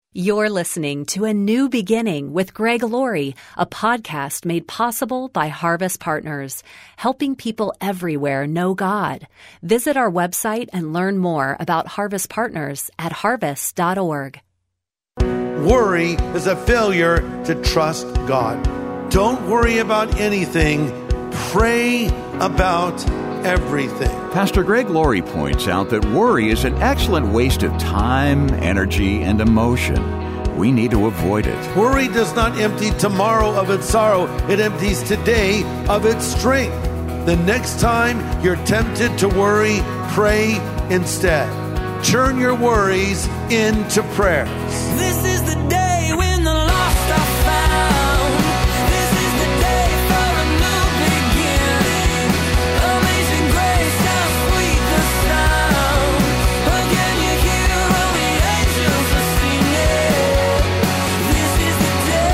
You're listening to A New Beginning with Greg Laurie, a podcast made possible by Harvest Partners, helping people everywhere know God. Visit our website and learn more about Harvest Partners at harvest.org. Worry is a failure to trust God. Don't worry about anything. Pray about everything. Pastor Greg Laurie points out that worry is an excellent waste of time, energy, and emotion. We need to avoid it. Worry does not empty tomorrow of its sorrow. It empties today of its strength. The next time you're tempted to worry, pray instead. Turn your worries into prayers. This is the day when the lost are found. This is the day for a new beginning. Amazing grace, how sweet the sound. Again you hear all the angels are singing. This is the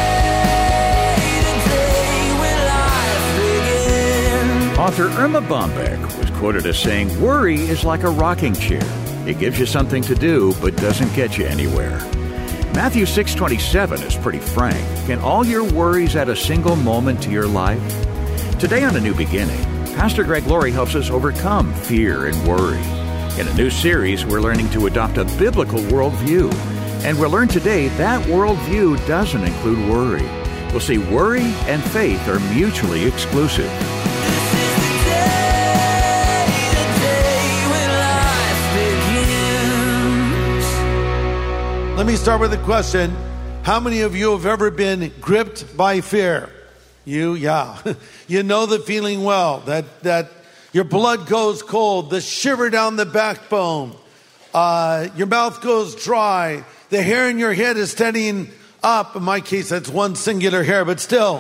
day when life begins. Author Irma Bombeck was quoted as saying, "Worry is like a rocking chair. It gives you something to do, but doesn't get you anywhere." Matthew 6:27 is pretty frank. Can all your worries add a single moment to your life? Today on A New Beginning, Pastor Greg Laurie helps us overcome fear and worry. In a new series, we're learning to adopt a biblical worldview. And we'll learn today that worldview doesn't include worry. We'll see worry and faith are mutually exclusive. Let me start with a question. How many of you have ever been gripped by fear? Yeah. You know the feeling well, that your blood goes cold, the shiver down the backbone, your mouth goes dry, the hair in your head is standing up. In my case, that's one singular hair, but still,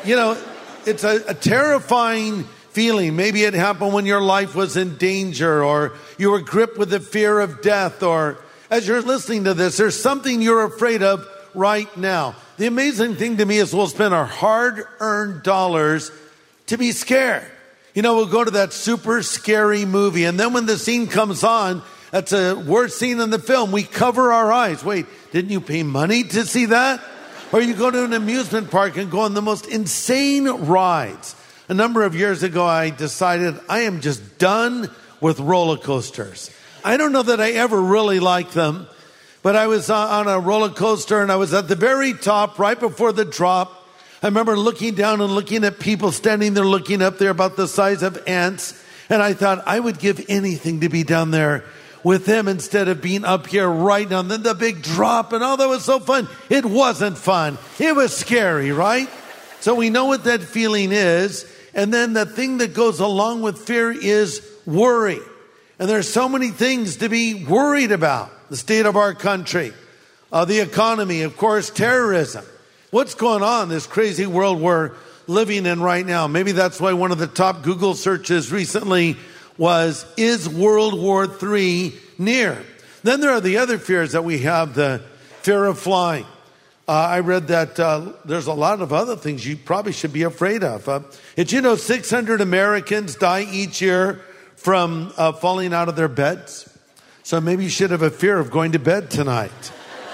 it's a terrifying feeling. Maybe it happened when your life was in danger, or you were gripped with the fear of death, or as you're listening to this, there's something you're afraid of right now. The amazing thing to me is we'll spend our hard-earned dollars to be scared. We'll go to that super scary movie, and then when the scene comes on, that's a worst scene in the film, we cover our eyes. Wait, didn't you pay money to see that? Or you go to an amusement park and go on the most insane rides. A number of years ago, I decided I am just done with roller coasters. I don't know that I ever really liked them, but I was on a roller coaster and I was at the very top right before the drop. I remember looking down and looking at people standing there looking up there about the size of ants. And I thought I would give anything to be down there with them instead of being up here right now. And then the big drop and all that was so fun. It wasn't fun. It was scary, right? So we know what that feeling is. And then the thing that goes along with fear is worry. And there's so many things to be worried about. The state of our country, the economy, of course, terrorism. What's going on in this crazy world we're living in right now? Maybe that's why one of the top Google searches recently was, is World War III near? Then there are the other fears that we have, the fear of flying. I read that there's a lot of other things you probably should be afraid of. Did you know 600 Americans die each year from falling out of their beds? So maybe you should have a fear of going to bed tonight.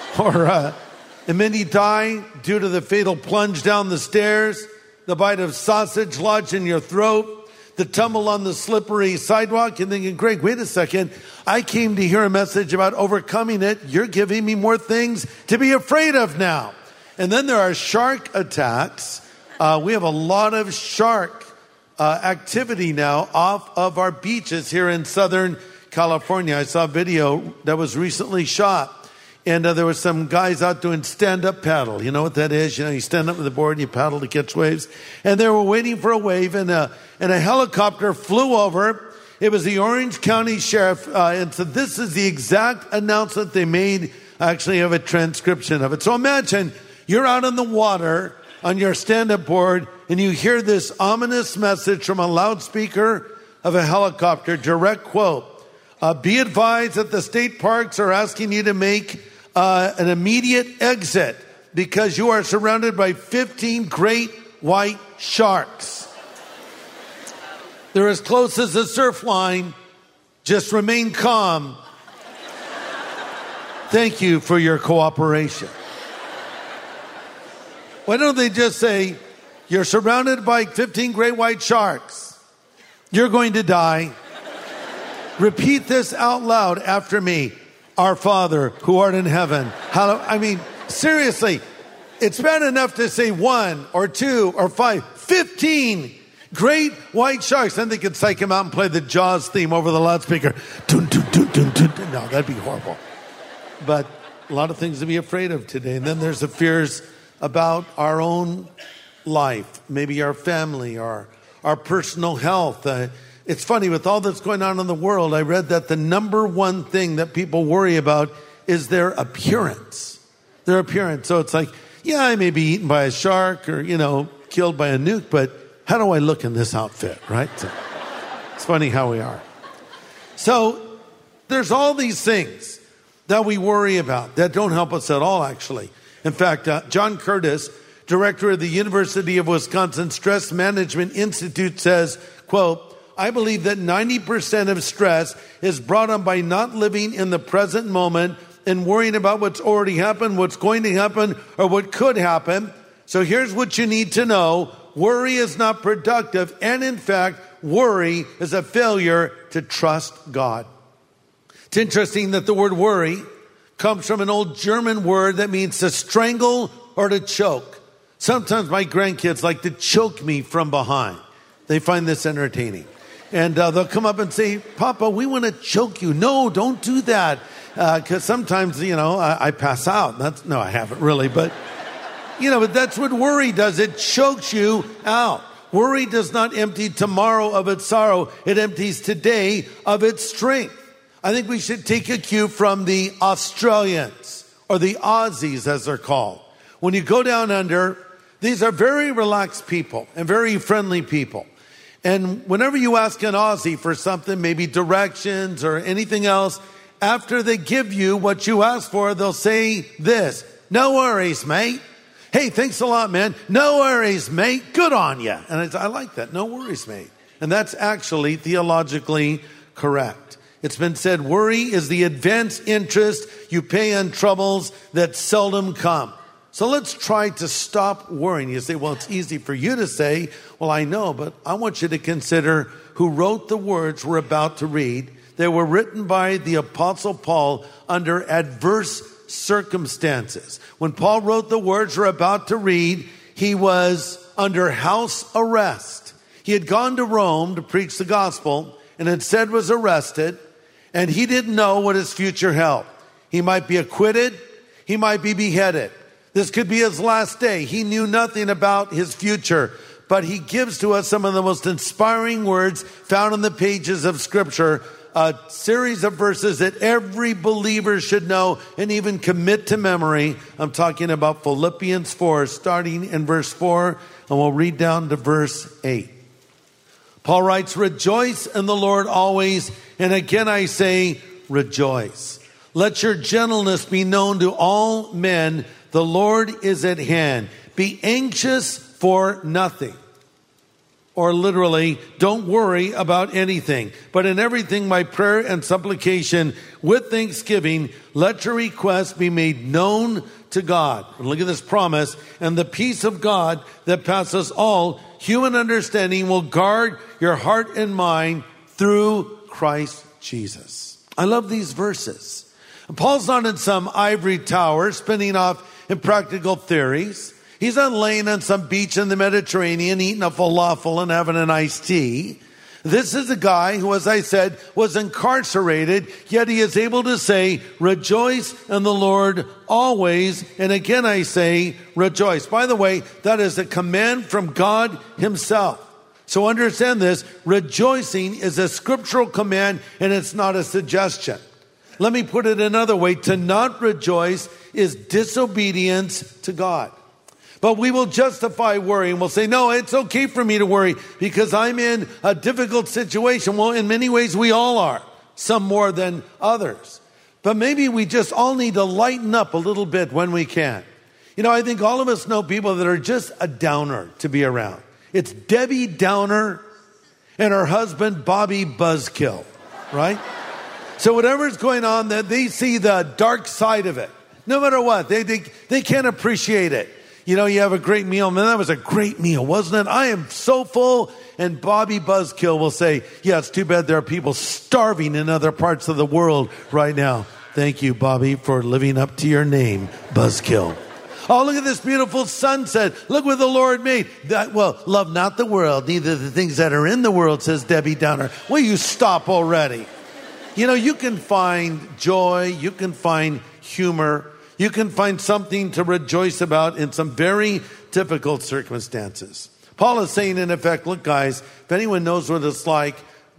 Or many die due to the fatal plunge down the stairs, the bite of sausage lodged in your throat, the tumble on the slippery sidewalk. And thinking, Greg, wait a second. I came to hear a message about overcoming it. You're giving me more things to be afraid of now. And then there are shark attacks. We have a lot of shark activity now off of our beaches here in Southern California. I saw a video that was recently shot. And there were some guys out doing stand-up paddle. You know what that is? You stand up with the board and you paddle to catch waves. And they were waiting for a wave, and a helicopter flew over. It was the Orange County Sheriff. And so this is the exact announcement they made. I actually have a transcription of it. So imagine you're out on the water on your stand-up board, and you hear this ominous message from a loudspeaker of a helicopter, direct quote. Be advised that the state parks are asking you to make an immediate exit because you are surrounded by 15 great white sharks. They're as close as the surf line. Just remain calm. Thank you for your cooperation. Why don't they just say, you're surrounded by 15 great white sharks. You're going to die. Repeat this out loud after me. Our Father, who art in heaven. Seriously, it's bad enough to say 1 or 2 or 5, 15 great white sharks. Then they could psych him out and play the Jaws theme over the loudspeaker. Dun, dun, dun, dun, dun, dun. No, that'd be horrible. But a lot of things to be afraid of today. And then there's the fears about our own life, maybe our family, our personal health. It's funny, with all that's going on in the world, I read that the number one thing that people worry about is their appearance. Their appearance. So it's like, yeah, I may be eaten by a shark or, killed by a nuke, but how do I look in this outfit, right? So it's funny how we are. So there's all these things that we worry about that don't help us at all, actually. In fact, John Curtis, director of the University of Wisconsin Stress Management Institute, says, quote, I believe that 90% of stress is brought on by not living in the present moment and worrying about what's already happened, what's going to happen, or what could happen. So here's what you need to know. Worry is not productive, and in fact, worry is a failure to trust God. It's interesting that the word worry comes from an old German word that means to strangle or to choke. Sometimes my grandkids like to choke me from behind. They find this entertaining. And they'll come up and say, Papa, we want to choke you. No, don't do that. Because sometimes, I pass out. No, I haven't really. But, but that's what worry does. It chokes you out. Worry does not empty tomorrow of its sorrow. It empties today of its strength. I think we should take a cue from the Australians, or the Aussies as they're called. When you go down under, these are very relaxed people and very friendly people. And whenever you ask an Aussie for something, maybe directions or anything else, after they give you what you asked for, they'll say this, no worries, mate. Hey, thanks a lot, man. No worries, mate. Good on you. And I like that. No worries, mate. And that's actually theologically correct. It's been said, worry is the advanced interest you pay on troubles that seldom come. So let's try to stop worrying. You say, well, it's easy for you to say. Well, I know, but I want you to consider who wrote the words we're about to read. They were written by the Apostle Paul under adverse circumstances. When Paul wrote the words we're about to read, he was under house arrest. He had gone to Rome to preach the gospel and instead was arrested, and he didn't know what his future held. He might be acquitted. He might be beheaded. This could be his last day. He knew nothing about his future, but he gives to us some of the most inspiring words found in the pages of Scripture, a series of verses that every believer should know and even commit to memory. I'm talking about Philippians 4, starting in verse 4, and we'll read down to verse 8. Paul writes, rejoice in the Lord always, and again I say, rejoice. Let your gentleness be known to all men. The Lord is at hand. Be anxious for nothing. Or literally, don't worry about anything. But in everything, by prayer and supplication, with thanksgiving, let your requests be made known to God. And look at this promise. And the peace of God that passes all human understanding will guard your heart and mind through Christ Jesus. I love these verses. And Paul's not in some ivory tower spinning off impractical theories. He's not laying on some beach in the Mediterranean eating a falafel and having an iced tea. This is a guy who, as I said, was incarcerated, yet he is able to say, rejoice in the Lord always. And again I say, rejoice. By the way, that is a command from God himself. So understand this, rejoicing is a scriptural command and it's not a suggestion. Let me put it another way. To not rejoice is disobedience to God. But we will justify worry and we'll say, no, it's okay for me to worry because I'm in a difficult situation. Well, in many ways we all are, some more than others. But maybe we just all need to lighten up a little bit when we can. I think all of us know people that are just a downer to be around. It's Debbie Downer and her husband, Bobby Buzzkill, right? So whatever's going on, that they see the dark side of it. No matter what, they can't appreciate it. You know, you have a great meal. Man, that was a great meal, wasn't it? I am so full. And Bobby Buzzkill will say, yeah, it's too bad there are people starving in other parts of the world right now. Thank you, Bobby, for living up to your name, Buzzkill. Oh, look at this beautiful sunset. Look what the Lord made. Love not the world, neither the things that are in the world, says Debbie Downer. Will you stop already? You know, you can find joy, you can find humor, you can find something to rejoice about in some very difficult circumstances. Paul is saying, in effect, look, guys, if anyone knows what it's like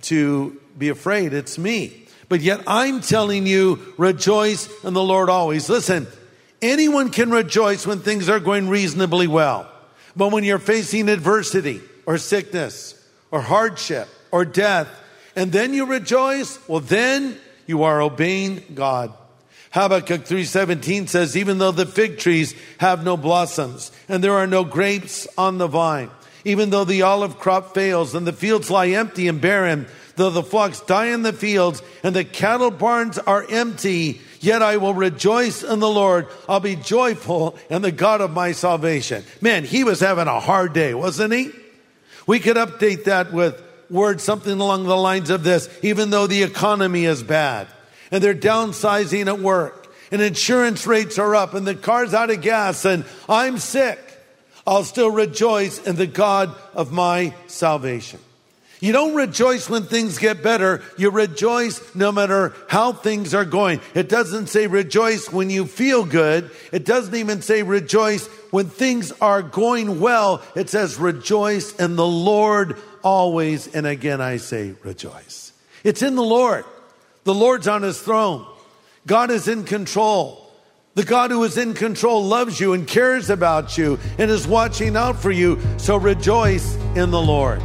to be afraid, it's me. But yet I'm telling you, rejoice in the Lord always. Listen, anyone can rejoice when things are going reasonably well. But when you're facing adversity or sickness or hardship or death, and then you rejoice, well, then you are obeying God. Habakkuk 3:17 says, even though the fig trees have no blossoms and there are no grapes on the vine, even though the olive crop fails and the fields lie empty and barren, though the flocks die in the fields and the cattle barns are empty, yet I will rejoice in the Lord. I'll be joyful in the God of my salvation. Man, he was having a hard day, wasn't he? We could update that with words something along the lines of this: even though the economy is bad and they're downsizing at work and insurance rates are up and the car's out of gas and I'm sick, I'll still rejoice in the God of my salvation. You don't rejoice when things get better. You rejoice no matter how things are going. It doesn't say rejoice when you feel good. It doesn't even say rejoice when things are going well. It says rejoice in the Lord always. And again, I say rejoice. It's in the Lord. The Lord's on his throne. God is in control. The God who is in control loves you and cares about you and is watching out for you. So rejoice in the Lord.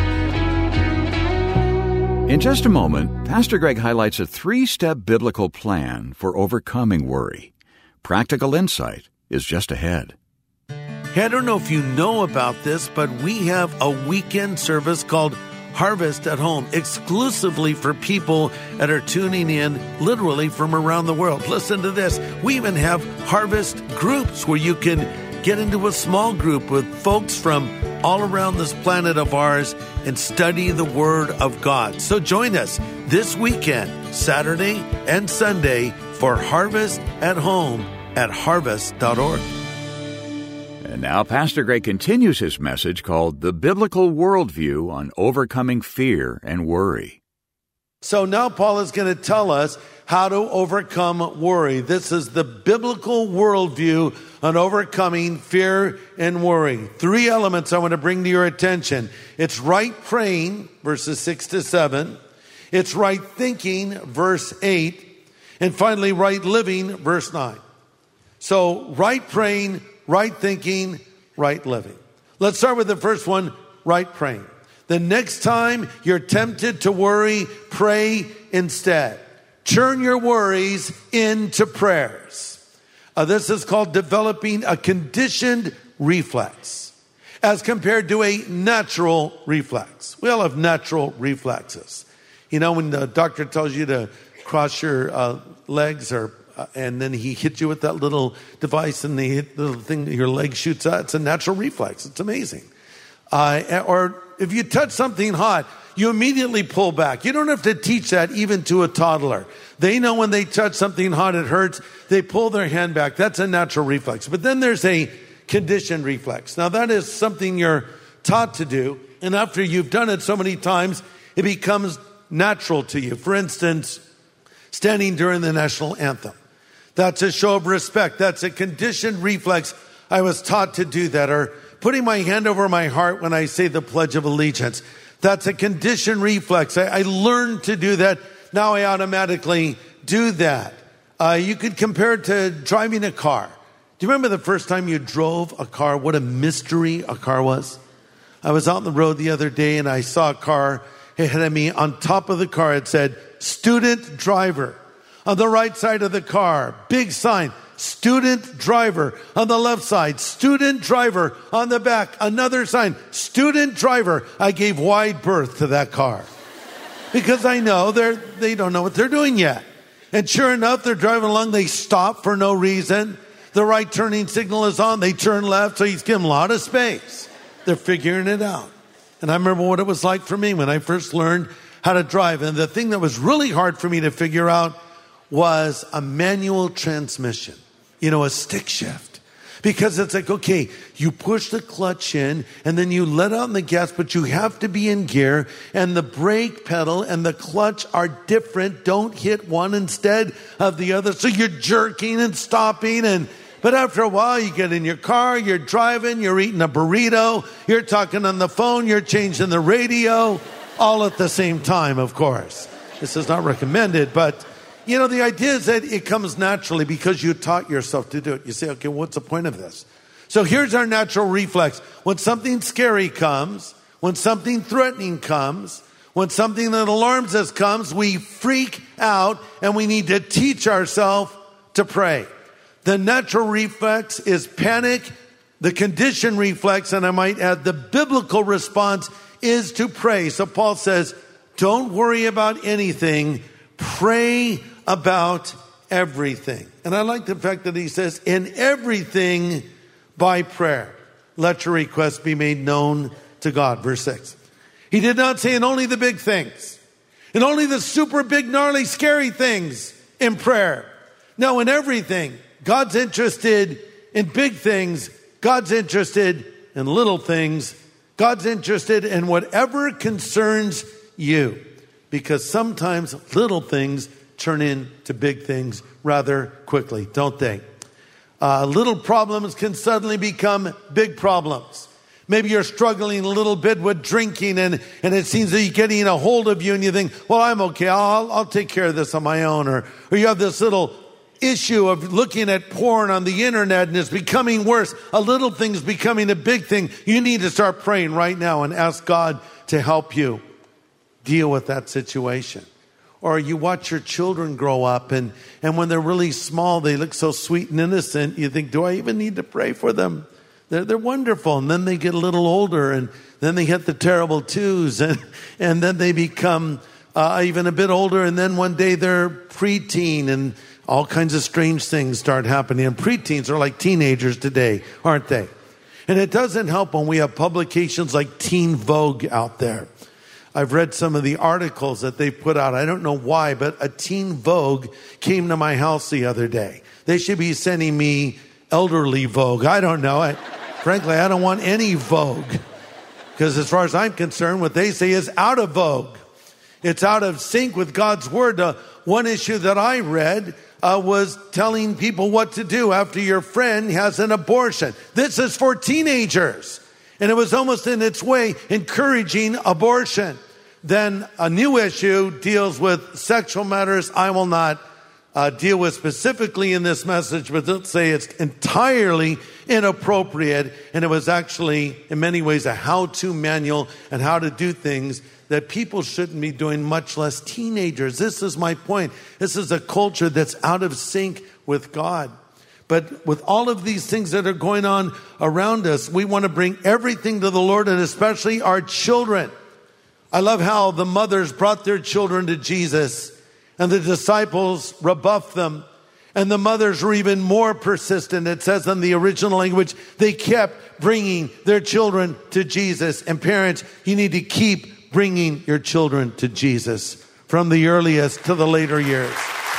In just a moment, Pastor Greg highlights a 3-step biblical plan for overcoming worry. Practical insight is just ahead. Hey, I don't know if you know about this, but we have a weekend service called Harvest at Home, exclusively for people that are tuning in literally from around the world. Listen to this. We even have Harvest groups where you can get into a small group with folks from all around this planet of ours and study the Word of God. So join us this weekend, Saturday and Sunday, for Harvest at Home at harvest.org. And now Pastor Greg continues his message called The Biblical Worldview on Overcoming Fear and Worry. So now Paul is going to tell us how to overcome worry. This is the biblical worldview on overcoming fear and worry. 3 elements I want to bring to your attention. It's right praying, verses 6-7. It's right thinking, verse 8. And finally, right living, verse 9. So right praying, right thinking, right living. Let's start with the first one, right praying. The next time you're tempted to worry, pray instead. Turn your worries into prayers. This is called developing a conditioned reflex as compared to a natural reflex. We all have natural reflexes. You know, when the doctor tells you to cross your legs and then he hits you with that little device and the little thing that your leg shoots out, it's a natural reflex. It's amazing. Or if you touch something hot, you immediately pull back. You don't have to teach that even to a toddler. They know when they touch something hot, it hurts. They pull their hand back. That's a natural reflex. But then there's a conditioned reflex. Now that is something you're taught to do. And after you've done it so many times, it becomes natural to you. For instance, standing during the national anthem. That's a show of respect. That's a conditioned reflex. I was taught to do that. Or putting my hand over my heart when I say the Pledge of Allegiance. That's a conditioned reflex. I learned to do that. Now I automatically do that. You could compare it to driving a car. Do you remember the first time you drove a car? What a mystery a car was. I was out on the road the other day and I saw a car ahead of me. On top of the car it said, student driver. On the right side of the car, big sign, student driver. On the left side, student driver. On the back, another sign, student driver. I gave wide berth to that car. because I know they don't know what they're doing yet. And sure enough, they're driving along. They stop for no reason. The right turning signal is on. They turn left, so he's given them a lot of space. They're figuring it out. And I remember what it was like for me when I first learned how to drive. And the thing that was really hard for me to figure out was a manual transmission, a stick shift. Because it's like, okay, you push the clutch in and then you let out the gas, but you have to be in gear, and the brake pedal and the clutch are different. Don't hit one instead of the other. So you're jerking and stopping, but after a while you get in your car, you're driving, you're eating a burrito, you're talking on the phone, you're changing the radio, all at the same time, of course. This is not recommended, but the idea is that it comes naturally because you taught yourself to do it. You say, okay, what's the point of this? So here's our natural reflex. When something scary comes, when something threatening comes, when something that alarms us comes, we freak out and we need to teach ourselves to pray. The natural reflex is panic. The conditioned reflex, and I might add the biblical response, is to pray. So Paul says, don't worry about anything. Pray about everything. And I like the fact that he says, in everything by prayer, let your requests be made known to God. Verse 6. He did not say in only the big things, in only the super big, gnarly, scary things in prayer. No, in everything. God's interested in big things. God's interested in little things. God's interested in whatever concerns you. Because sometimes little things turn into big things rather quickly, don't they? Little problems can suddenly become big problems. Maybe you're struggling a little bit with drinking and it seems that you're getting a hold of you and you think, well, I'm okay. I'll take care of this on my own. Or you have this little issue of looking at porn on the internet and it's becoming worse. A little thing's becoming a big thing. You need to start praying right now and ask God to help you deal with that situation. Or you watch your children grow up and when they're really small, they look so sweet and innocent. You think, do I even need to pray for them? They're wonderful. And then they get a little older and then they hit the terrible twos and then they become even a bit older. And then one day they're preteen and all kinds of strange things start happening. And preteens are like teenagers today, aren't they? And it doesn't help when we have publications like Teen Vogue out there. I've read some of the articles that they put out. I don't know why, but a Teen Vogue came to my house the other day. They should be sending me elderly Vogue. I don't know. Frankly, I don't want any Vogue. Because as far as I'm concerned, what they say is out of vogue. It's out of sync with God's word. One issue that I read was telling people what to do after your friend has an abortion. This is for teenagers. And it was almost in its way encouraging abortion. Then a new issue deals with sexual matters I will not deal with specifically in this message, but let's say it's entirely inappropriate. And it was actually, in many ways, a how-to manual and how to do things that people shouldn't be doing, much less teenagers. This is my point. This is a culture that's out of sync with God. But with all of these things that are going on around us, we want to bring everything to the Lord, and especially our children. I love how the mothers brought their children to Jesus and the disciples rebuffed them. And the mothers were even more persistent. It says in the original language, they kept bringing their children to Jesus. And parents, you need to keep bringing your children to Jesus from the earliest to the later years.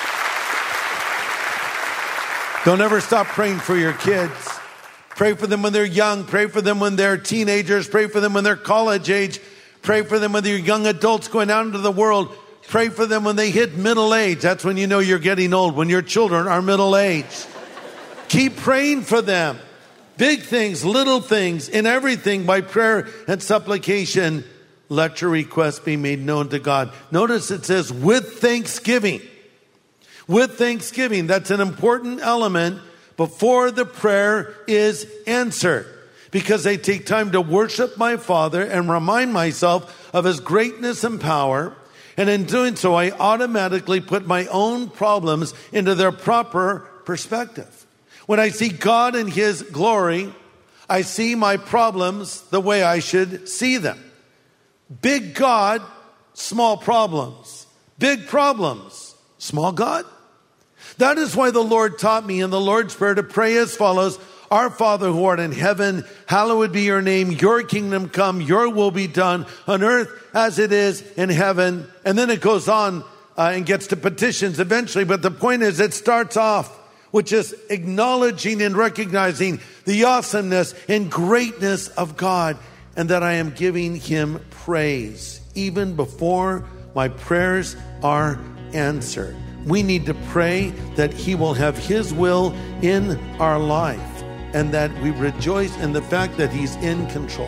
Don't ever stop praying for your kids. Pray for them when they're young. Pray for them when they're teenagers. Pray for them when they're college age. Pray for them when they're young adults going out into the world. Pray for them when they hit middle age. That's when you know you're getting old, when your children are middle aged. Keep praying for them. Big things, little things, in everything by prayer and supplication. Let your requests be made known to God. Notice it says with thanksgiving. With thanksgiving, that's an important element before the prayer is answered. Because I take time to worship my Father and remind myself of His greatness and power. And in doing so, I automatically put my own problems into their proper perspective. When I see God in His glory, I see my problems the way I should see them. Big God small problems. Big problems, small God. That is why the Lord taught me in the Lord's Prayer to pray as follows: Our Father who art in heaven, hallowed be your name. Your kingdom come, your will be done on earth as it is in heaven. And then it goes on and gets to petitions eventually. But the point is, it starts off with just acknowledging and recognizing the awesomeness and greatness of God, and that I am giving him praise even before my prayers are answered. We need to pray that he will have his will in our life, and that we rejoice in the fact that he's in control.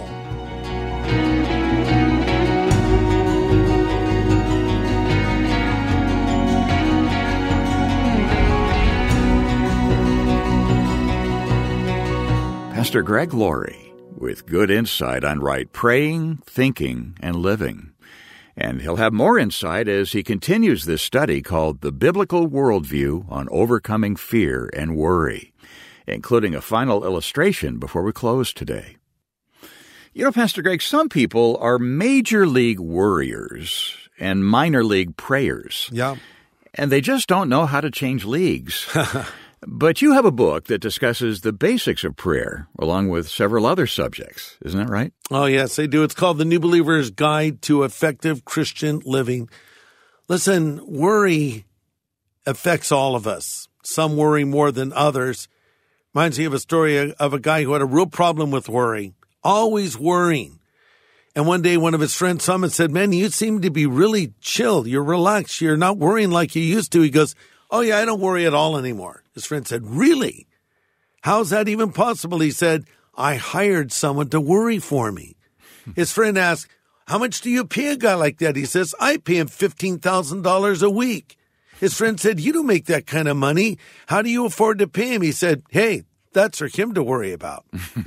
Pastor Greg Laurie with good insight on right praying, thinking, and living. And he'll have more insight as he continues this study called The Biblical Worldview on Overcoming Fear and Worry, including a final illustration before we close today. You know, Pastor Greg, some people are major league worriers and minor league prayers. Yeah. And they just don't know how to change leagues. But you have a book that discusses the basics of prayer, along with several other subjects. Isn't that right? Oh, yes, I do. It's called The New Believer's Guide to Effective Christian Living. Listen, worry affects all of us. Some worry more than others. Reminds me of a story of a guy who had a real problem with worry, always worrying. And one day, one of his friends saw him and said, "Man, you seem to be really chill. You're relaxed. You're not worrying like you used to." He goes, "Oh, yeah, I don't worry at all anymore." His friend said, "Really? How's that even possible?" He said, "I hired someone to worry for me." His friend asked, "How much do you pay a guy like that?" He says, "I pay him $15,000 a week." His friend said, "You don't make that kind of money. How do you afford to pay him?" He said, "Hey, that's for him to worry about."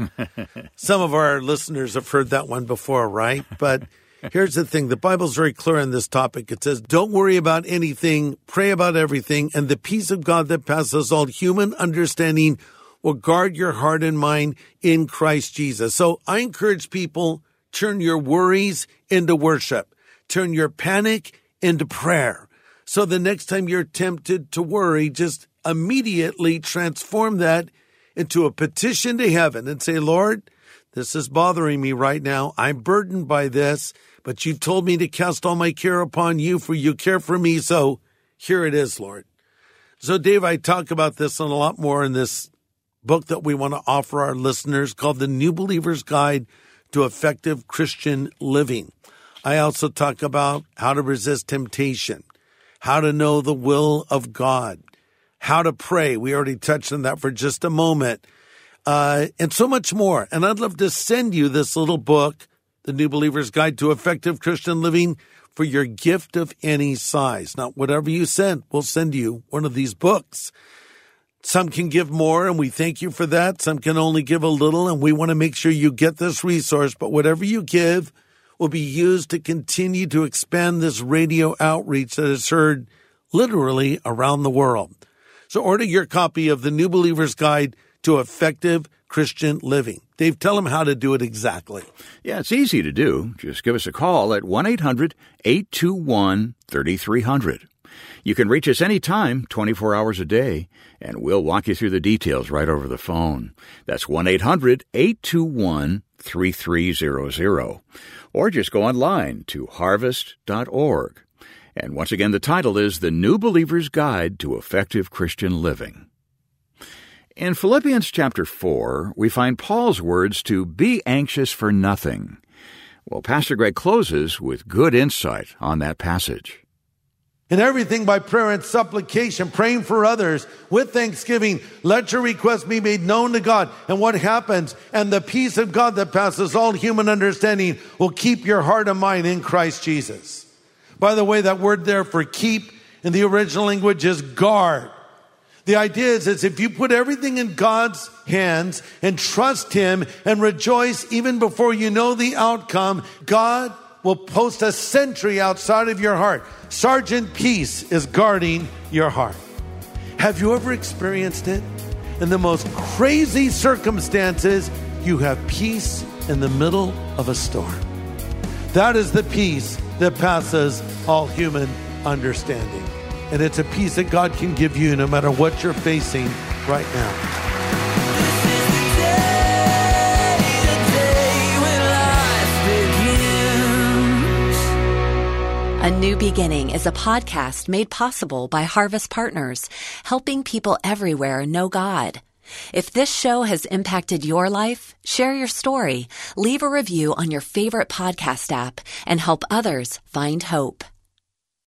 Some of our listeners have heard that one before, right? But here's the thing. The Bible's very clear on this topic. It says, don't worry about anything, pray about everything, and the peace of God that passes all human understanding will guard your heart and mind in Christ Jesus. So I encourage people, turn your worries into worship. Turn your panic into prayer. So the next time you're tempted to worry, just immediately transform that into a petition to heaven and say, "Lord, this is bothering me right now. I'm burdened by this, but you've told me to cast all my care upon you, for you care for me. So here it is, Lord." So, Dave, I talk about this and a lot more in this book that we want to offer our listeners called The New Believer's Guide to Effective Christian Living. I also talk about how to resist temptation, how to know the will of God, how to pray. We already touched on that for just a moment. And so much more. And I'd love to send you this little book, The New Believer's Guide to Effective Christian Living, for your gift of any size. Now, whatever you send, we'll send you one of these books. Some can give more, and we thank you for that. Some can only give a little, and we want to make sure you get this resource. But whatever you give will be used to continue to expand this radio outreach that is heard literally around the world. So order your copy of The New Believer's Guide to Effective Christian Living. Dave, tell them how to do it exactly. Yeah, it's easy to do. Just give us a call at 1-800-821-3300. You can reach us anytime, 24 hours a day, and we'll walk you through the details right over the phone. That's 1-800-821-3300. Or just go online to harvest.org. And once again, the title is The New Believer's Guide to Effective Christian Living. In Philippians chapter 4, we find Paul's words to be anxious for nothing. Well, Pastor Greg closes with good insight on that passage. In everything by prayer and supplication, praying for others with thanksgiving, let your requests be made known to God. And what happens? And the peace of God that passes all human understanding will keep your heart and mind in Christ Jesus. By the way, that word there for keep in the original language is guard. The idea is if you put everything in God's hands and trust Him and rejoice even before you know the outcome, God will post a sentry outside of your heart. Sergeant Peace is guarding your heart. Have you ever experienced it? In the most crazy circumstances, you have peace in the middle of a storm. That is the peace that passes all human understanding. And it's a peace that God can give you no matter what you're facing right now. A New Beginning is a podcast made possible by Harvest Partners, helping people everywhere know God. If this show has impacted your life, share your story, leave a review on your favorite podcast app, and help others find hope.